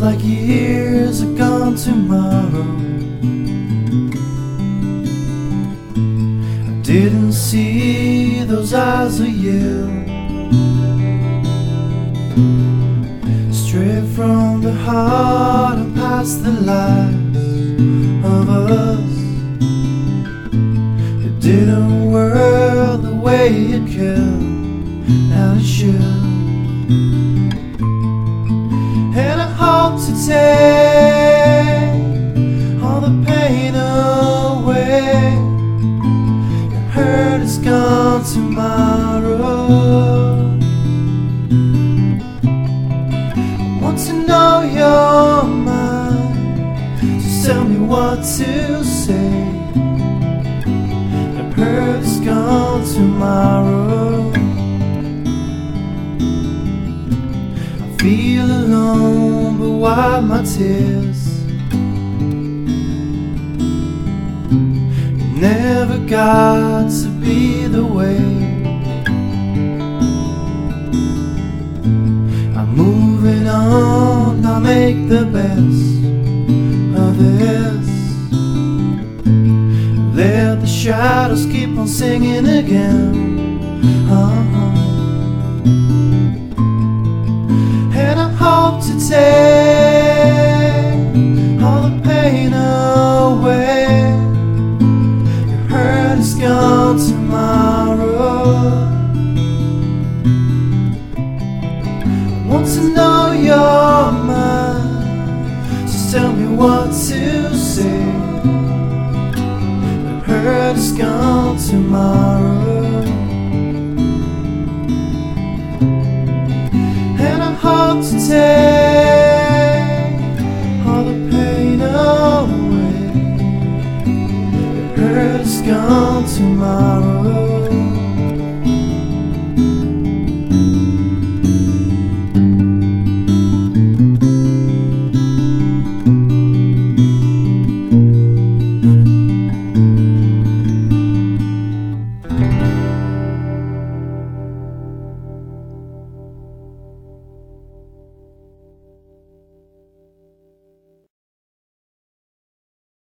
like years are gone tomorrow. I didn't see those eyes of you, straight from the heart and past the lives of us. It didn't work the way it could, now it should. And I hope to take all the pain away. Your hurt is gone tomorrow. I want to know your mind, so tell me what to say. Your hurt is gone tomorrow. Feel alone, but wipe my tears. You never got to be the way. I'm moving on, I'll make the best of this. Let the shadows keep on singing again. To take all the pain away. Your hurt is gone tomorrow. I want to know your mind, so tell me what to say. Your hurt is gone tomorrow. And I hope to take gone tomorrow.